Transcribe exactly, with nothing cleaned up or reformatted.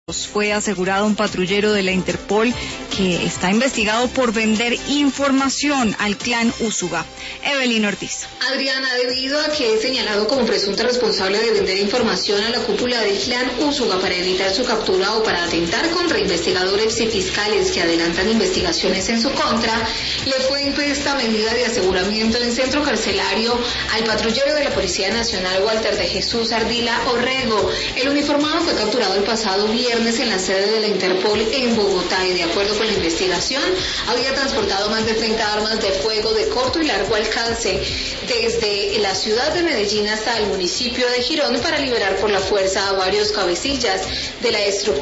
Fue asegurado un patrullero de la Interpol que está investigado por vender información al clan Úsuga. Evelyn Ortiz. Adriana, debido a que es señalado como presunto responsable de vender información a la cúpula del clan Úsuga para evitar su captura o para atentar contra investigadores y fiscales que adelantan investigaciones en su contra, le fue impuesta medida de aseguramiento en centro carcelario al patrullero de la Policía Nacional Walter de Jesús Ardila Orrego. El uniformado fue capturado el pasado viernes en la sede de la Interpol en Bogotá y, de acuerdo con la investigación, había transportado más de treinta armas de fuego de corto y largo alcance desde la ciudad de Medellín hasta el municipio de Girón para liberar por la fuerza a varios cabecillas de la estructura